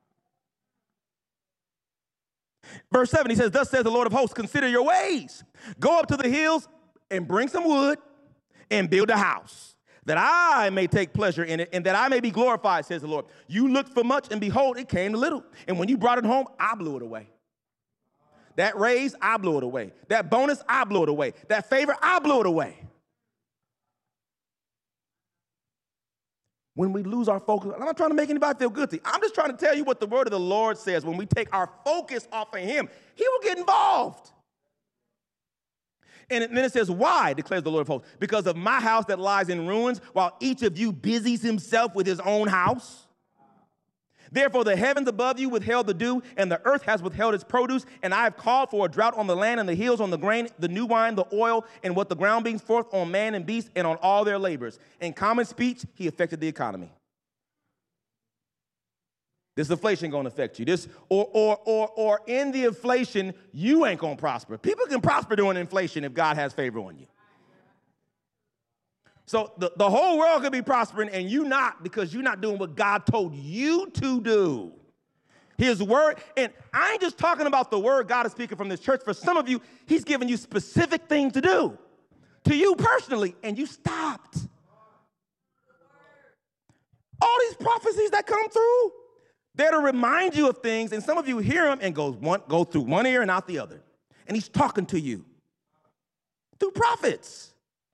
Verse 7, he says, thus says the Lord of hosts, consider your ways. Go up to the hills and bring some wood and build a house, that I may take pleasure in it, and that I may be glorified, says the Lord. You looked for much, and behold, it came to little. And when you brought it home, I blew it away. That raise, I blew it away. That bonus, I blew it away. That favor, I blew it away. When we lose our focus, I'm not trying to make anybody feel guilty. I'm just trying to tell you what the word of the Lord says. When we take our focus off of him, he will get involved. And then it says, why, declares the Lord of hosts? Because of my house that lies in ruins, while each of you busies himself with his own house. Therefore, the heavens above you withheld the dew, and the earth has withheld its produce, and I have called for a drought on the land and the hills, on the grain, the new wine, the oil, and what the ground brings forth on man and beast, and on all their labors. In common speech, he affected the economy. This inflation gonna affect you. This or in the inflation, you ain't gonna prosper. People can prosper during inflation if God has favor on you. So the whole world could be prospering and you not, because you're not doing what God told you to do. His word, and I ain't just talking about the word God is speaking from this church. For some of you, he's giving you specific things to do, to you personally, and you stopped. All these prophecies that come through, they're to remind you of things, and some of you hear them and go through one ear and out the other. And he's talking to you through prophets.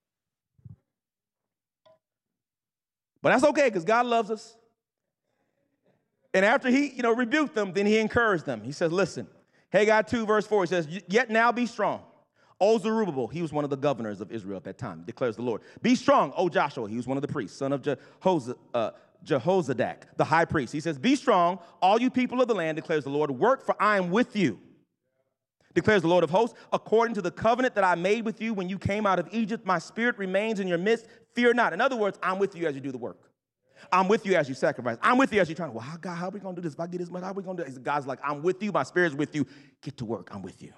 But that's okay, because God loves us. And after he, rebuked them, then he encouraged them. He says, listen, Haggai 2, verse 4, he says, yet now be strong. O Zerubbabel, he was one of the governors of Israel at that time, declares the Lord. Be strong, O Joshua, he was one of the priests, son of Jehozadak, the high priest. He says, be strong, all you people of the land, declares the Lord. Work, for I am with you, declares the Lord of hosts. According to the covenant that I made with you when you came out of Egypt, my spirit remains in your midst. Fear not. In other words, I'm with you as you do the work. I'm with you as you sacrifice. I'm with you as you're trying, well, God, how are we going to do this? If I get this much, how are we going to do it? God's like, I'm with you. My spirit's with you. Get to work. I'm with you.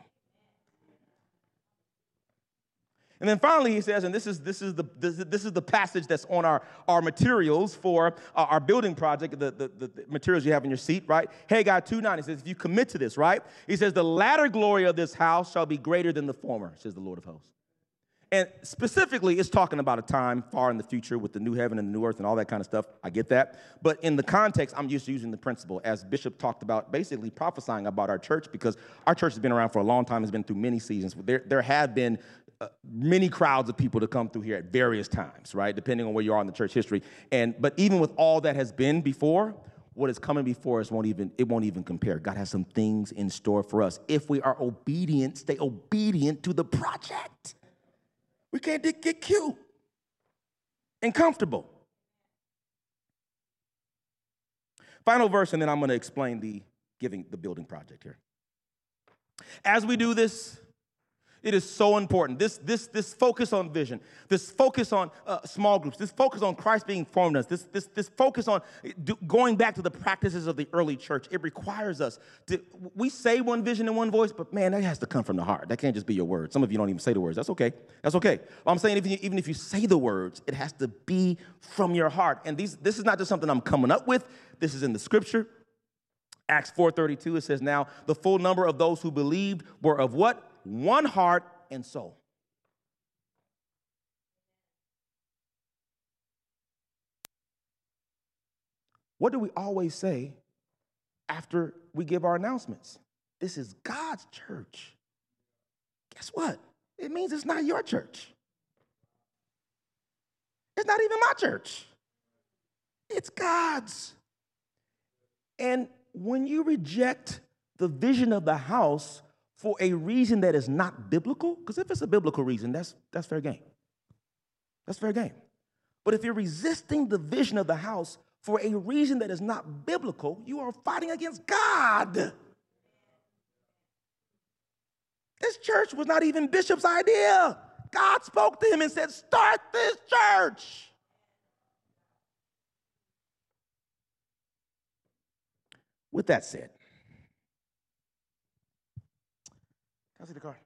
And then finally, he says, and this is the passage that's on our materials for our building project, the materials you have in your seat, right? Haggai 2:9, he says, if you commit to this, right? He says, the latter glory of this house shall be greater than the former, says the Lord of hosts. And specifically, it's talking about a time far in the future with the new heaven and the new earth and all that kind of stuff. I get that. But in the context, I'm just using the principle, as Bishop talked about, basically prophesying about our church, because our church has been around for a long time, has been through many seasons. There have been many crowds of people to come through here at various times, right, depending on where you are in the church history. But even with all that has been before, what is coming before us won't even compare. God has some things in store for us if we are obedient, stay obedient to the project. We can't get cute and comfortable. Final verse, and then I'm going to explain the building project here. As we do this, It is so important. This focus on vision, this focus on small groups, this focus on Christ being formed in us, this focus on going back to the practices of the early church. It requires us to, we say one vision and one voice, but man, that has to come from the heart. That can't just be your words. Some of you don't even say the words. That's okay. That's okay. I'm saying even if you say the words, it has to be from your heart. And this is not just something I'm coming up with. This is in the scripture. Acts 4:32, it says, now the full number of those who believed were of what? One heart and soul. What do we always say after we give our announcements? This is God's church. Guess what? It means it's not your church. It's not even my church. It's God's. And when you reject the vision of the house for a reason that is not biblical, because if it's a biblical reason, that's fair game. That's fair game. But if you're resisting the vision of the house for a reason that is not biblical, you are fighting against God. This church was not even Bishop's idea. God spoke to him and said, start this church. With that said, can I see the card?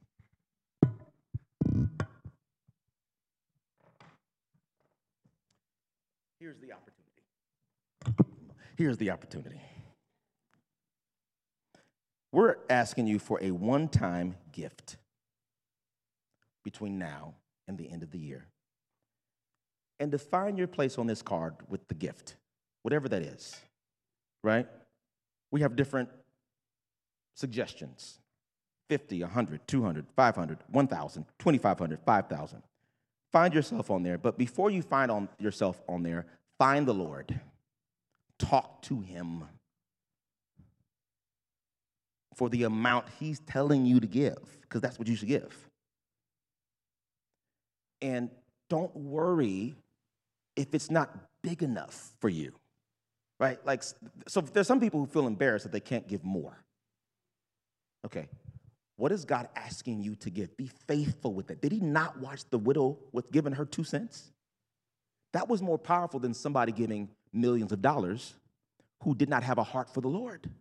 Here's the opportunity. Here's the opportunity. We're asking you for a one-time gift between now and the end of the year. And define your place on this card with the gift, whatever that is, right? We have different suggestions. 50, 100, 200, 500, 1,000, 2,500, 5,000. Find yourself on there, but before you find yourself on there, find the Lord. Talk to him for the amount he's telling you to give, because that's what you should give. And don't worry if it's not big enough for you, right? Like, so there's some people who feel embarrassed that they can't give more. Okay. What is God asking you to give? Be faithful with it. Did he not watch the widow with giving her 2 cents? That was more powerful than somebody giving millions of dollars who did not have a heart for the Lord.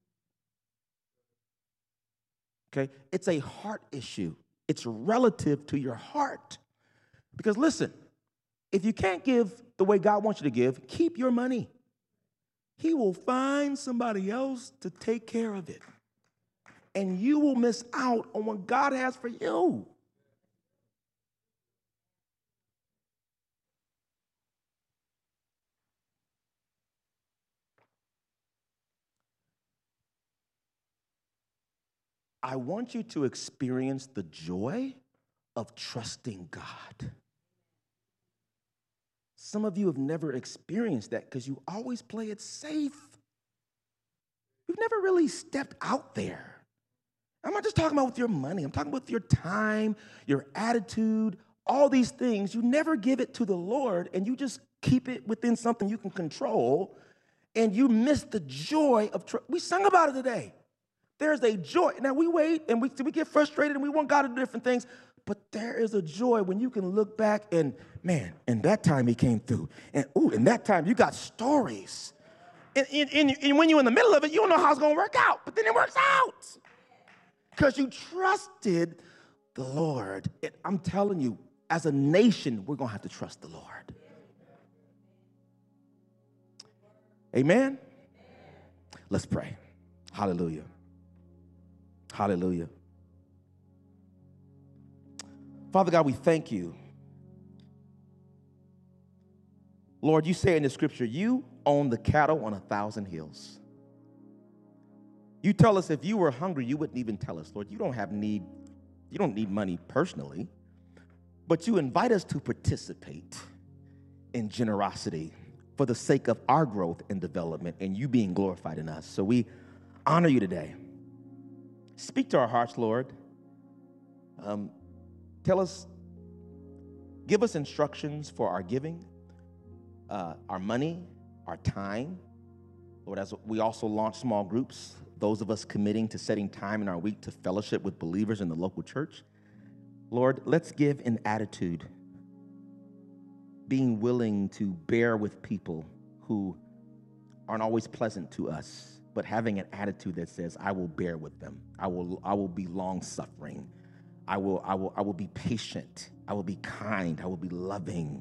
Okay? It's a heart issue. It's relative to your heart. Because listen, if you can't give the way God wants you to give, keep your money. He will find somebody else to take care of it. And you will miss out on what God has for you. I want you to experience the joy of trusting God. Some of you have never experienced that because you always play it safe. You've never really stepped out there. I'm not just talking about with your money. I'm talking about your time, your attitude, all these things. You never give it to the Lord, and you just keep it within something you can control, and you miss the joy of we sung about it today. There's a joy. Now, we wait, and we get frustrated, and we want God to do different things, but there is a joy when you can look back and, man, and that time he came through. And, ooh, and that time you got stories. And when you're in the middle of it, you don't know how it's going to work out, but then it works out. Because you trusted the Lord. I'm telling you, as a nation, we're going to have to trust the Lord. Amen? Let's pray. Hallelujah. Hallelujah. Father God, we thank you. Lord, you say in the scripture, you own the cattle on 1,000 hills. You tell us if you were hungry, you wouldn't even tell us, Lord. You don't need money personally, but you invite us to participate in generosity for the sake of our growth and development and you being glorified in us. So we honor you today. Speak to our hearts, Lord. Give us instructions for our giving, our money, our time. Lord, as we also launch small groups, those of us committing to setting time in our week to fellowship with believers in the local church. Lord, let's give an attitude, being willing to bear with people who aren't always pleasant to us, but having an attitude that says, I will bear with them. I will be long-suffering. I will be patient. I will be kind. I will be loving.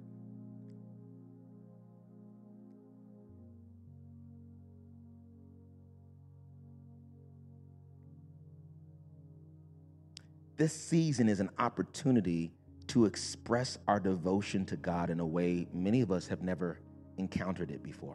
This season is an opportunity to express our devotion to God in a way many of us have never encountered it before.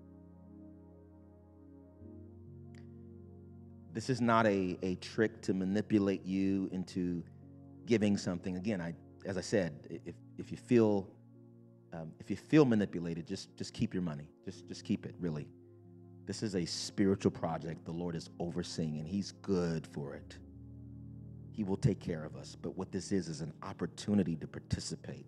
This is not a trick to manipulate you into giving something. Again, as I said, if you feel manipulated, just keep your money. Just keep it, really. This is a spiritual project the Lord is overseeing, and He's good for it. He will take care of us. But what this is an opportunity to participate.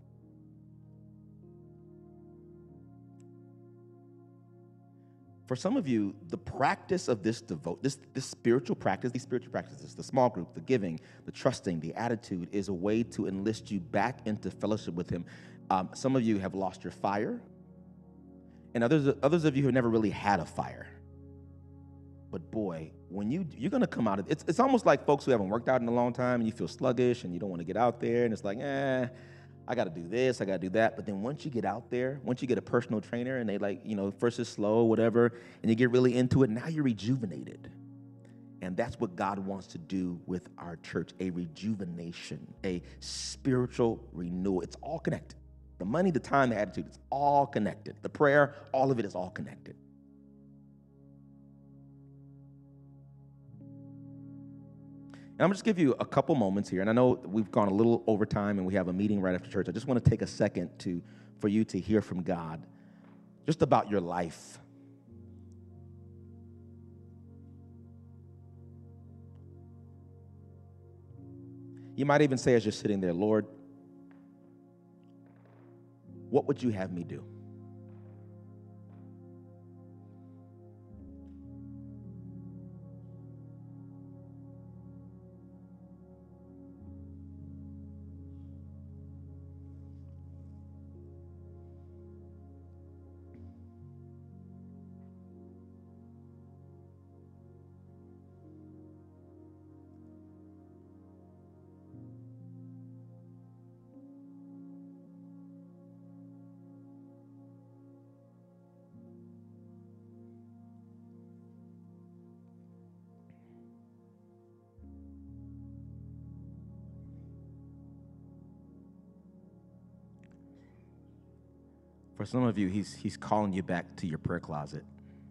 For some of you, the practice of this spiritual practice, these spiritual practices, the small group, the giving, the trusting, the attitude, is a way to enlist you back into fellowship with Him. Some of you have lost your fire, and others of you have never really had a fire. But boy, when you're going to come out of it, it's almost like folks who haven't worked out in a long time, and you feel sluggish, and you don't want to get out there, and it's like, I got to do this, I got to do that. But then once you get out there, once you get a personal trainer, and they first is slow, whatever, and you get really into it, now you're rejuvenated. And that's what God wants to do with our church, a rejuvenation, a spiritual renewal. It's all connected. The money, the time, the attitude, it's all connected. The prayer, all of it is all connected. And I'm going to just give you a couple moments here. And I know we've gone a little over time and we have a meeting right after church. I just want to take a second for you to hear from God just about your life. You might even say as you're sitting there, Lord, what would you have me do? For some of you, he's calling you back to your prayer closet.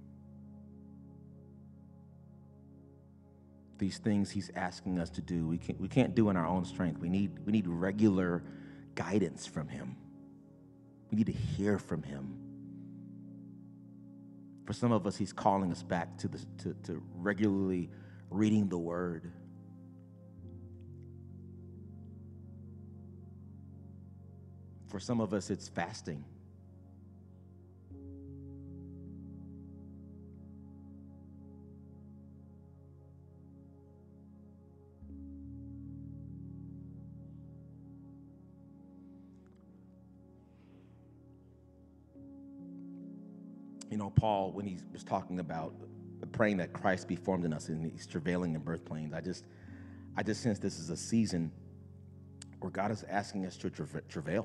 These things he's asking us to do, we can't do in our own strength. We need regular guidance from him. We need to hear from him. For some of us, he's calling us back to regularly reading the word. For some of us, it's fasting. You know, Paul, when he was talking about praying that Christ be formed in us and he's travailing in birth pains, I just sense this is a season where God is asking us to travail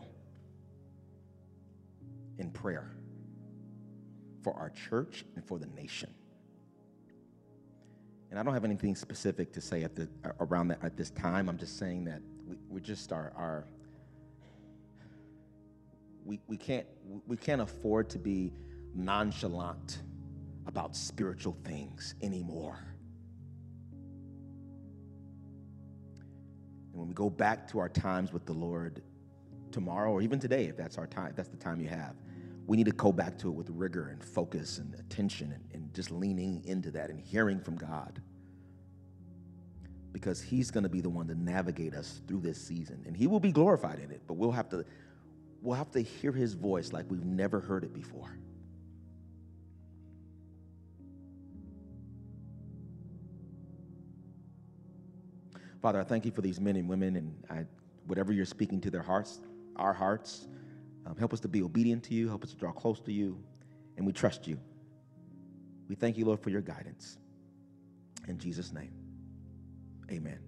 in prayer for our church and for the nation. And I don't have anything specific to say around that at this time. I'm just saying that we just we can't afford to be nonchalant about spiritual things anymore. And when we go back to our times with the Lord tomorrow or even today, if that's our time, if that's the time you have, we need to go back to it with rigor and focus and attention and just leaning into that and hearing from God, because he's going to be the one to navigate us through this season, and he will be glorified in it, but we'll have to hear his voice like we've never heard it before. Father, I thank you for these men and women, and whatever you're speaking to their hearts, our hearts, help us to be obedient to you, help us to draw close to you, and we trust you. We thank you, Lord, for your guidance. In Jesus' name, amen.